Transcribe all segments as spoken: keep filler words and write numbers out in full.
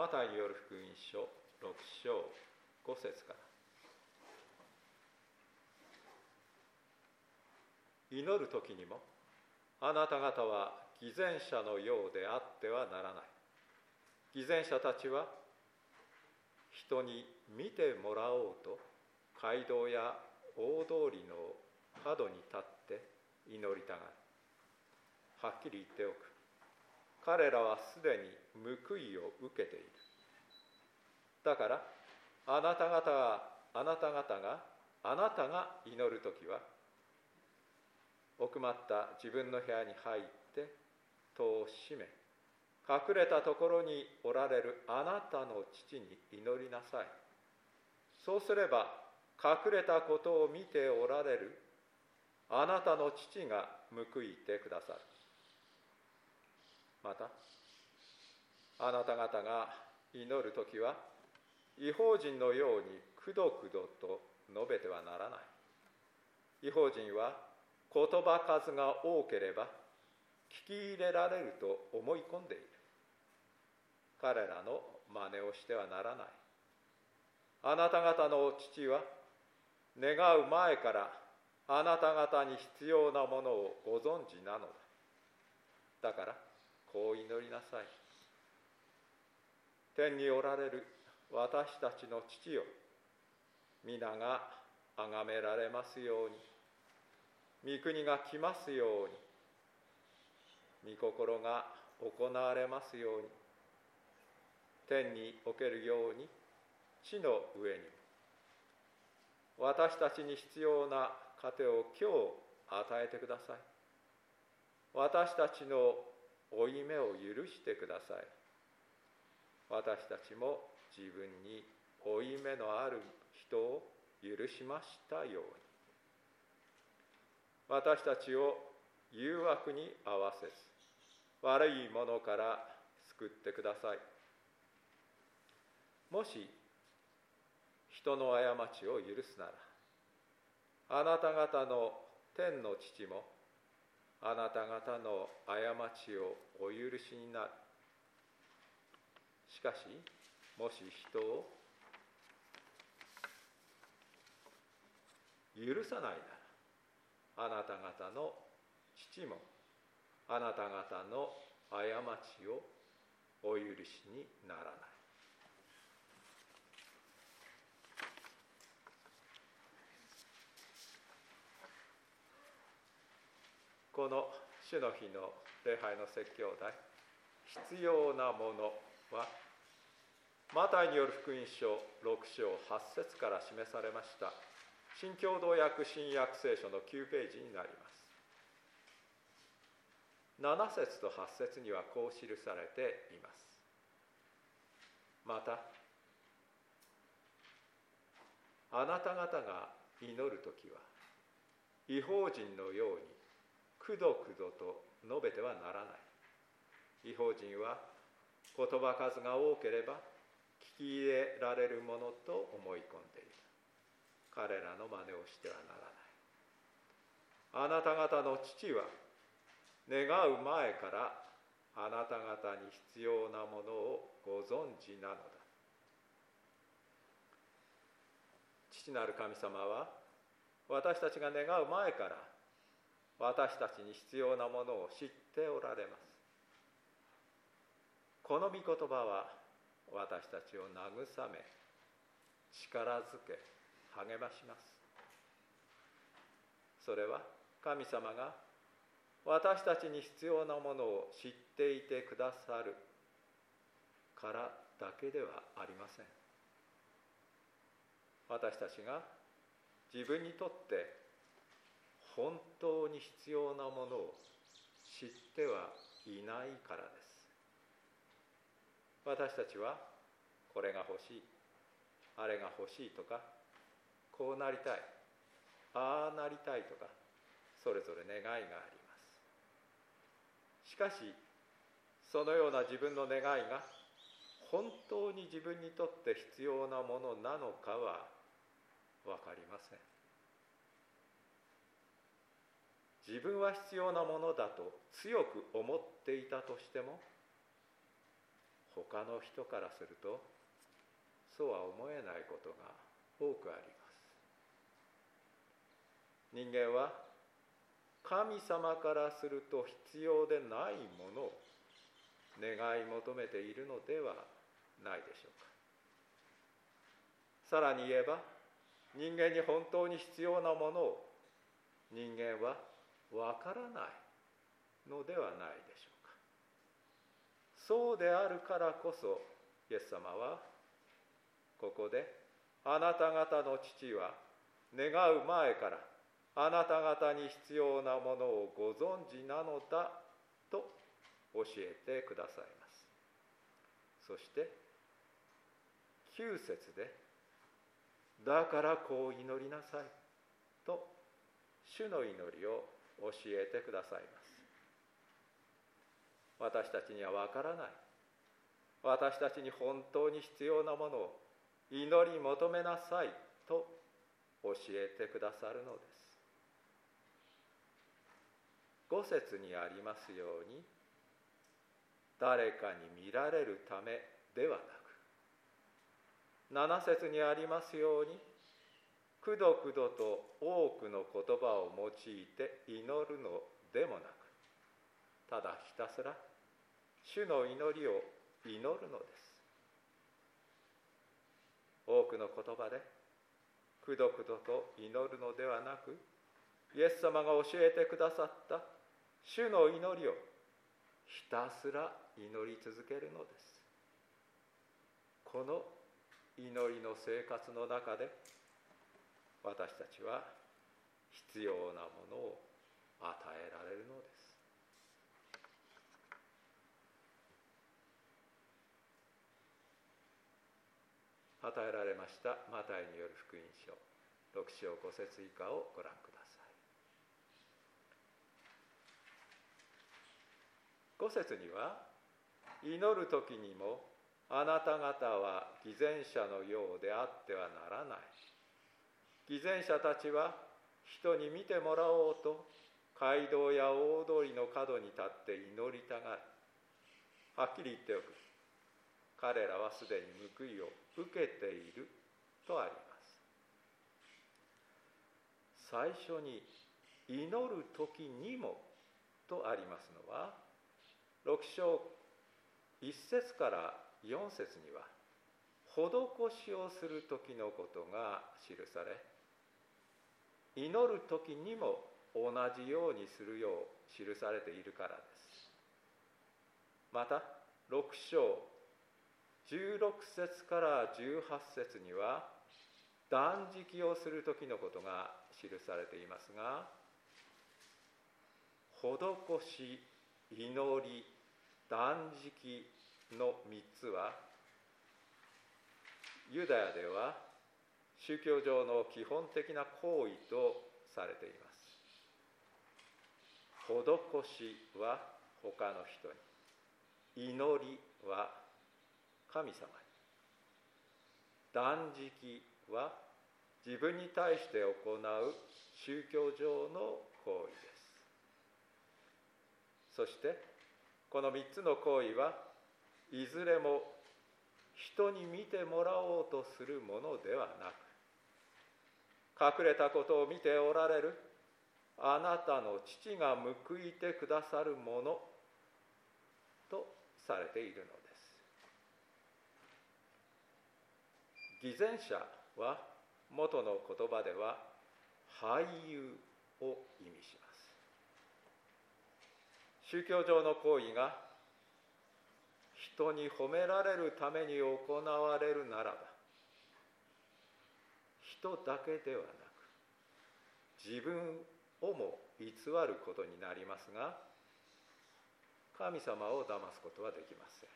マタイによる福音書ろく章ご節から。祈る時にもあなた方は偽善者のようであってはならない。偽善者たちは人に見てもらおうと街道や大通りの角に立って祈りたがる。はっきり言っておく。彼らはすでに報いを受けている。だからあなた方があなた方があなたが祈るときは、奥まった自分の部屋に入って戸を閉め、隠れたところにおられるあなたの父に祈りなさい。そうすれば隠れたことを見ておられるあなたの父が報いてくださる。またあなた方が祈るときは、異邦人のようにくどくどと述べてはならない。異邦人は言葉数が多ければ聞き入れられると思い込んでいる。彼らの真似をしてはならない。あなた方の父は願う前からあなた方に必要なものをご存知なのだ。だからこう祈りなさい。天におられる私たちの父よ、皆が崇められますように、御国が来ますように、御心が行われますように、天におけるように地の上にも。私たちに必要な糧を今日与えてください。私たちの負い目を許してください。私たちも自分に負い目のある人を許しましたように。私たちを誘惑に合わせず、悪いものから救ってください。もし人の過ちを許すなら、あなた方の天の父もあなた方の過ちをお許しになる。しかしもし人を許さないなら、あなた方の父もあなた方の過ちをお許しにならない。この主の日の礼拝の説教題、必要なものはマタイによる福音書ろく章はち節から示されました新共同訳新約聖書のきゅうページになります。なな節とはち節にはこう記されています。またあなた方が祈るときは、異邦人のようにくどくどと述べてはならない。異邦人は言葉数が多ければ聞き入れられるものと思い込んでいる。彼らの真似をしてはならない。あなた方の父は願う前からあなた方に必要なものをご存知なのだ。父なる神様は私たちが願う前から私たちに必要なものを知っておられます。この御言葉は私たちを慰め、力づけ、励まします。それは神様が私たちに必要なものを知っていてくださるからだけではありません。私たちが自分にとって本当に必要なものを知ってはいないからです。私たちはこれが欲しい、あれが欲しいとか、こうなりたい、ああなりたいとか、それぞれ願いがあります。しかしそのような自分の願いが本当に自分にとって必要なものなのかは分かりません。自分は必要なものだと強く思っていたとしても、 他の人からするとそうは思えないことが多くあります。人間は神様からすると必要でないものを願い求めているのではないでしょうか。さらに言えば、人間に本当に必要なものを人間はわからないのではないでしょうか。そうであるからこそ、イエス様はここで、あなた方の父は願う前からあなた方に必要なものをご存知なのだと教えてくださいます。そしてきゅう節で、だからこう祈りなさいと主の祈りを教えてくださいます。私たちにはわからない、私たちに本当に必要なものを祈り求めなさいと教えてくださるのです。ご節にありますように、誰かに見られるためではなく、なな節にありますように、くどくどと多くの言葉を用いて祈るのでもなく、ただひたすら主の祈りを祈るのです。多くの言葉でくどくどと祈るのではなく、イエス様が教えてくださった主の祈りをひたすら祈り続けるのです。この祈りの生活の中で、私たちは必要なものを与えられるのです。与えられましたマタイによる福音書ろく章ご節以下をご覧ください。ご節には、祈る時にもあなた方は偽善者のようであってはならない。偽善者たちは人に見てもらおうと街道や大通りの角に立って祈りたがる。はっきり言っておく。彼らはすでに報いを受けているとあります。最初に祈る時にもとありますのは、ろく章いち節からよん節には施しをする時のことが記され、祈る時にも同じようにするよう記されているからです。またろく章じゅうろく節からじゅうはち節には断食をする時のことが記されていますが、施し、祈り、断食のみっつはユダヤでは宗教上の基本的な行為とされています。施しは他の人に、祈りは神様に、断食は自分に対して行う宗教上の行為です。そしてこのみっつの行為はいずれも人に見てもらおうとするものではなく、隠れたことを見ておられるあなたの父が報いてくださるものとされているのです。偽善者は元の言葉では俳優を意味します。宗教上の行為が人に褒められるために行われるならば、人だけではなく自分をも偽ることになりますが、神様を騙すことはできません。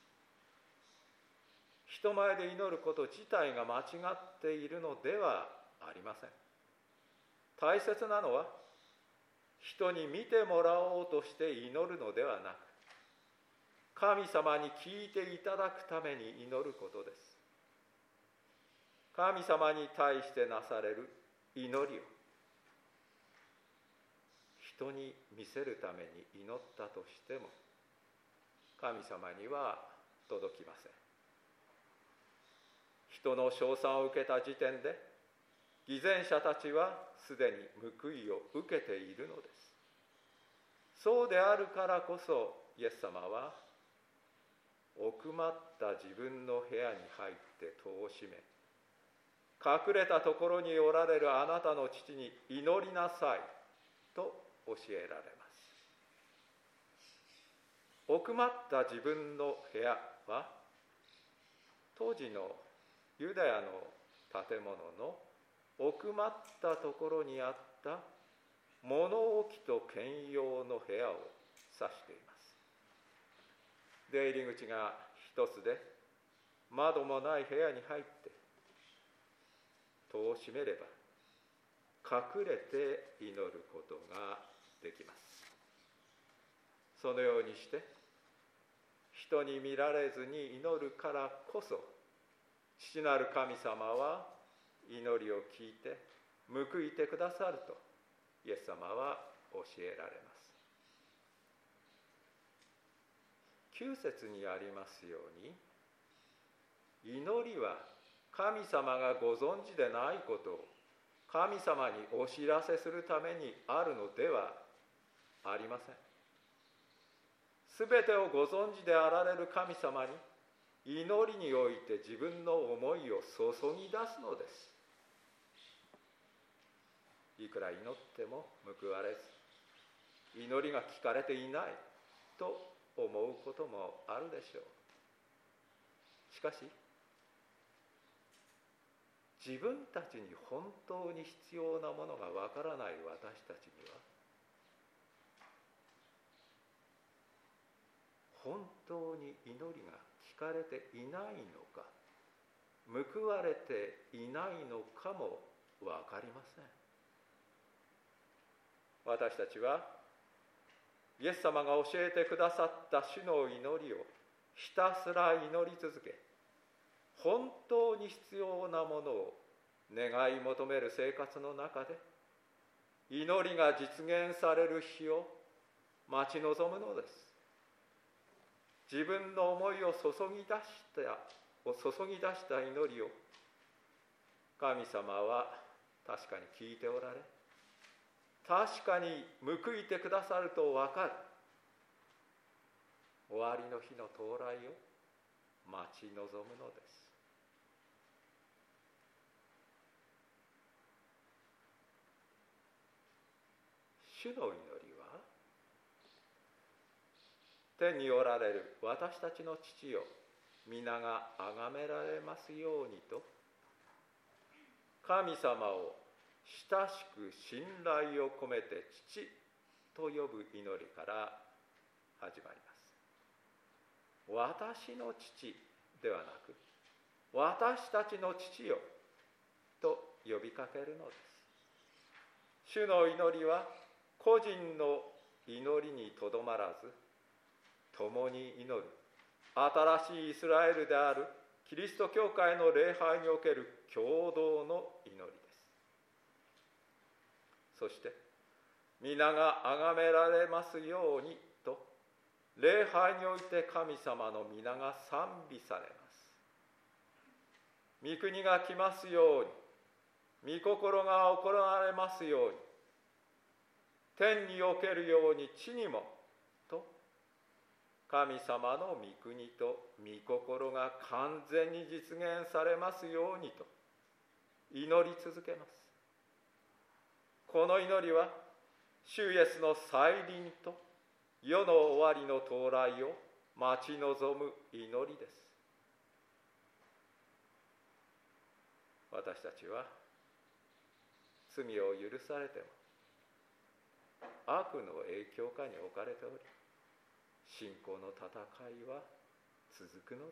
人前で祈ること自体が間違っているのではありません。大切なのは人に見てもらおうとして祈るのではなく、神様に聞いていただくために祈ることです。神様に対してなされる祈りを人に見せるために祈ったとしても、神様には届きません。人の称賛を受けた時点で偽善者たちはすでに報いを受けているのです。そうであるからこそイエス様は奥まった自分の部屋に入って戸を閉め、隠れたところにおられるあなたの父に祈りなさいと教えられます。奥まった自分の部屋は当時のユダヤの建物の奥まったところにあった物置と兼用の部屋を指しています。出入り口が一つで窓もない部屋に入って戸を閉めれば隠れて祈ることができます。そのようにして人に見られずに祈るからこそ父なる神様は祈りを聞いて報いてくださるとイエス様は教えられます。きゅう節にありますように、祈りは神様がご存知でないことを神様にお知らせするためにあるのではありません。すべてをご存知であられる神様に祈りにおいて自分の思いを注ぎ出すのです。いくら祈っても報われず、祈りが聞かれていないと思うこともあるでしょう。しかし、自分たちに本当に必要なものがわからない私たちには、本当に祈りが聞かれていないのか、報われていないのかもわかりません。私たちはイエス様が教えてくださった主の祈りをひたすら祈り続け、本当に必要なものを願い求める生活の中で祈りが実現される日を待ち望むのです。自分の思いを注ぎ出したを注ぎ出した祈りを神様は確かに聞いておられ、確かに報いてくださると分かる。終わりの日の到来を待ち望むのです。主の祈りは、天におられる私たちの父よ、皆が崇められますようにと、神様を親しく信頼を込めて父と呼ぶ祈りから始まります。私の父ではなく、私たちの父よと呼びかけるのです。主の祈りは個人の祈りにとどまらず、共に祈る新しいイスラエルであるキリスト教会の礼拝における共同の祈りです。そして皆が崇められますようにと、礼拝において神様の皆が賛美されます。御国が来ますように、御心が行われますように、天におけるように地にもと、神様の御国と御心が完全に実現されますようにと祈り続けます。この祈りは主イエスの再臨と世の終わりの到来を待ち望む祈りです。私たちは罪を許されても悪の影響下に置かれており、信仰の戦いは続くのです。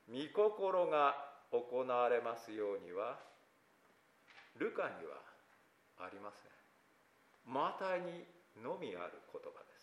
御心が行われますようにはルカにはありません。マタイにのみある言葉です。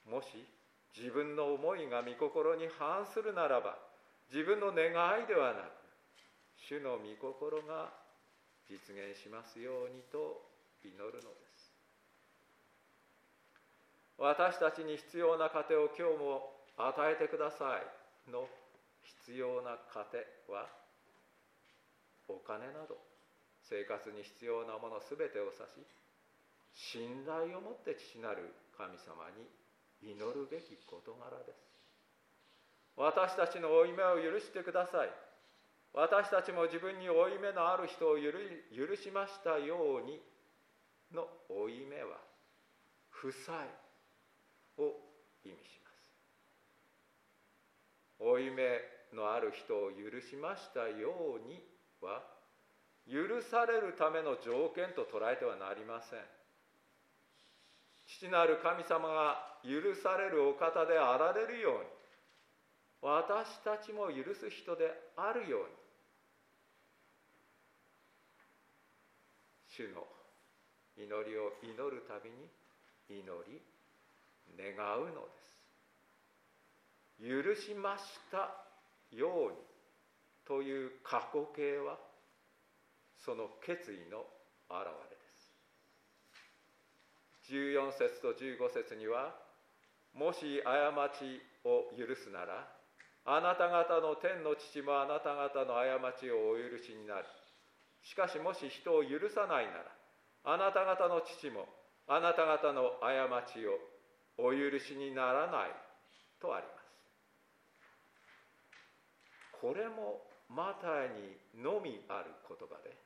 もし自分の思いが御心に反するならば、自分の願いではなく主の御心が実現しますようにと祈るのです。 私たちに必要な糧を今日も与えてくださいの必要な糧は、お金など生活に必要なものすべてを指し、信頼をもって父なる神様に祈るべき事柄です。私たちの負い目を許してください。私たちも自分に負い目のある人を許しましたようにの負い目は、負債を意味します。負い目のある人を許しましたようには、許されるための条件と捉えてはなりません。父なる神様が許されるお方であられるように、私たちも許す人であるように、主の祈りを祈るたびに祈り願うのです。許しましたようにという過去形は、その決意の表れです。じゅうよん節とじゅうご節には、もし過ちを許すなら、あなた方の天の父もあなた方の過ちをお許しになる。しかしもし人を許さないなら、あなた方の父もあなた方の過ちをお許しにならないとあります。これもマタイにのみある言葉で、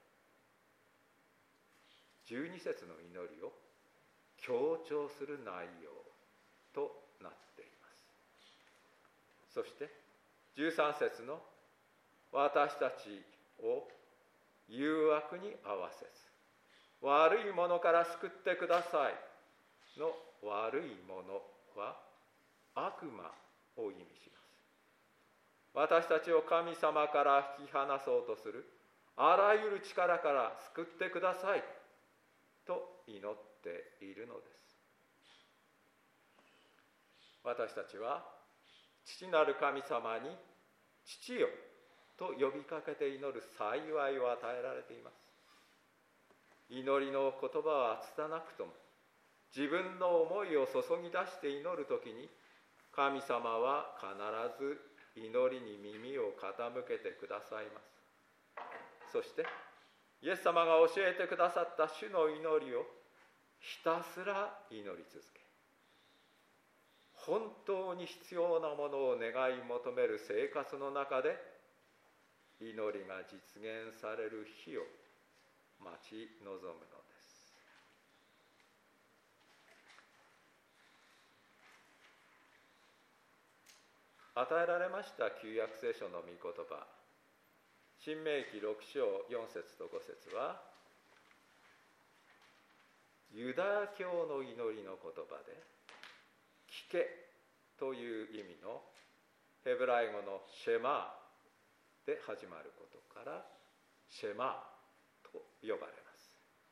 じゅうに節の祈りを強調する内容となっています。そしてじゅうさん節の私たちを誘惑に合わせず悪いものから救ってくださいの悪いものは悪魔を意味します。私たちを神様から引き離そうとするあらゆる力から救ってくださいと祈っているのです。私たちは父なる神様に父よと呼びかけて祈る幸いを与えられています。祈りの言葉は拙くとも、自分の思いを注ぎ出して祈るときに、神様は必ず祈りに耳を傾けてくださいます。そしてイエス様が教えてくださった主の祈りをひたすら祈り続け、本当に必要なものを願い求める生活の中で、祈りが実現される日を待ち望むのです。与えられました旧約聖書の御言葉、新明記ろく章よん節とご節は、ユダヤ教の祈りの言葉で、聞けという意味のヘブライ語のシェマーで始まることからシェマーと呼ばれます。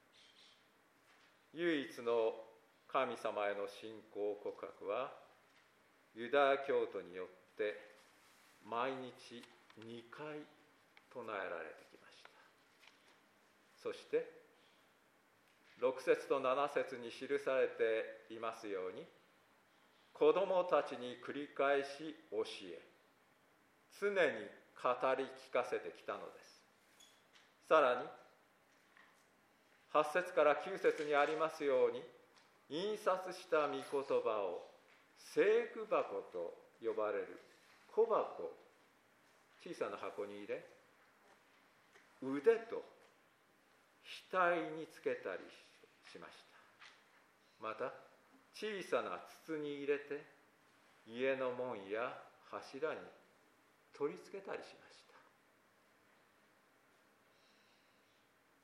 唯一の神様への信仰告白はユダヤ教徒によって毎日にかい唱えられてきました。そしてろく節となな節に記されていますように、子供たちに繰り返し教え、常に語り聞かせてきたのです。さらにはち節からきゅう節にありますように、印刷した御言葉を聖句箱と呼ばれる小箱、小さな箱に入れ、腕と額につけたりしました。また小さな筒に入れて家の門や柱に取り付けたりしました。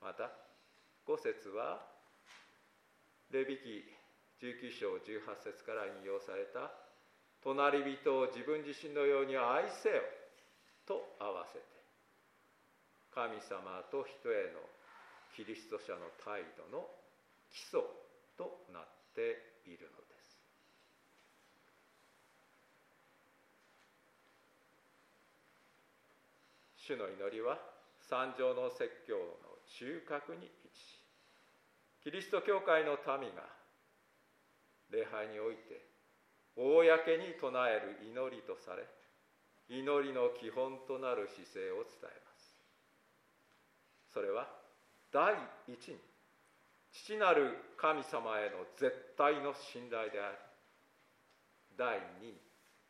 またご節はレビ記じゅうきゅう章じゅうはち節から引用された隣人を自分自身のように愛せよと合わせて、神様と人へのキリスト者の態度の基礎となっているのです。主の祈りは三条の説教の中核に位置し、キリスト教会の民が礼拝において公に唱える祈りとされ、祈りの基本となる姿勢を伝えます。それは第一に父なる神様への絶対の信頼であり、第二に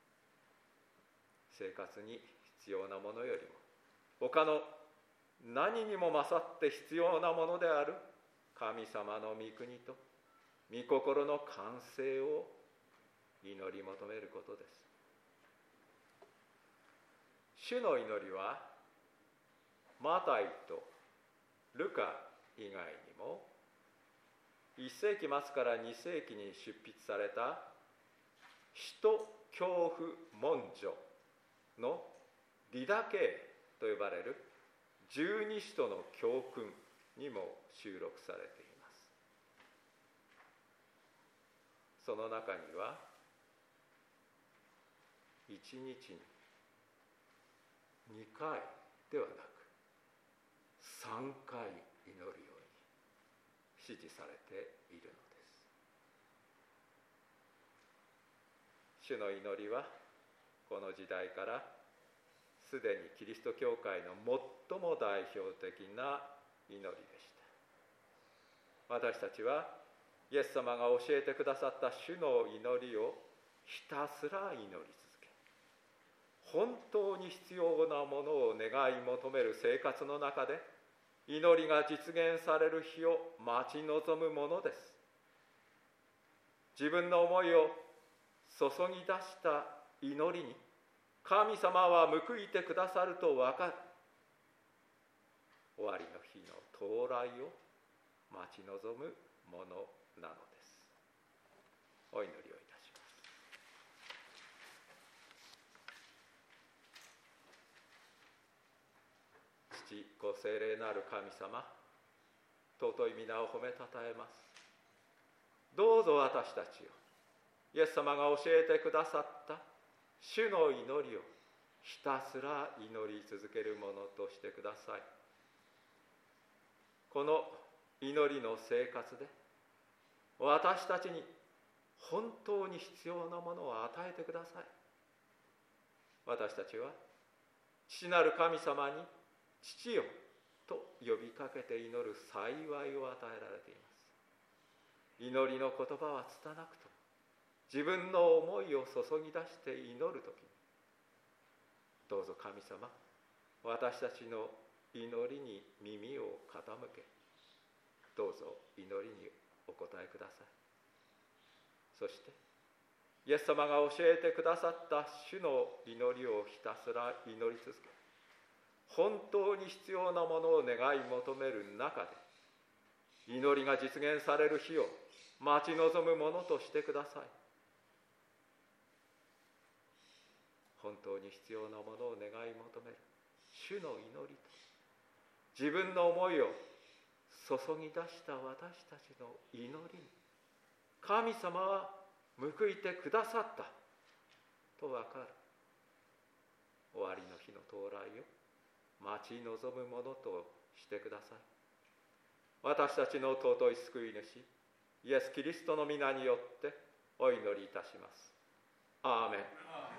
生活に必要なものよりも他の何にも勝って必要なものである神様の御国と御心の完成を祈り求めることです。主の祈りはマタイとルカ以外にもいっ世紀末からに世紀に執筆された使徒教父文書のリダケと呼ばれる十二使徒の教訓にも収録されています。その中には一日ににかいではなくさんかい祈るように指示されているのです。主の祈りはこの時代からすでにキリスト教会の最も代表的な祈りでした。私たちはイエス様が教えてくださった主の祈りをひたすら祈り続け、本当に必要なものを願い求める生活の中で祈りが実現される日を待ち望むものです。自分の思いを注ぎ出した祈りに神様は報いてくださると分かる。終わりの日の到来を待ち望むものなのです。お祈りをいたします。父子聖霊なる神様、尊い皆を褒めたたえます。どうぞ私たちをイエス様が教えてくださった主の祈りをひたすら祈り続けるものとしてください。この祈りの生活で私たちに本当に必要なものを与えてください。私たちは父なる神様に父よと呼びかけて祈る幸いを与えられています。祈りの言葉は拙くとも自分の思いを注ぎ出して祈るときに、どうぞ神様、私たちの祈りに耳を傾け、どうぞ祈りにお答えください。そしてイエス様が教えてくださった主の祈りをひたすら祈り続け、本当に必要なものを願い求める中で祈りが実現される日を待ち望むものとしてください。本当に必要なものを願い求める主の祈りと、自分の思いを注ぎ出した私たちの祈りに神様は報いてくださったと分かる。終わりの日の到来を待ち望むものとしてください。私たちの尊い救い主イエス・キリストの皆によってお祈りいたします。アーメン。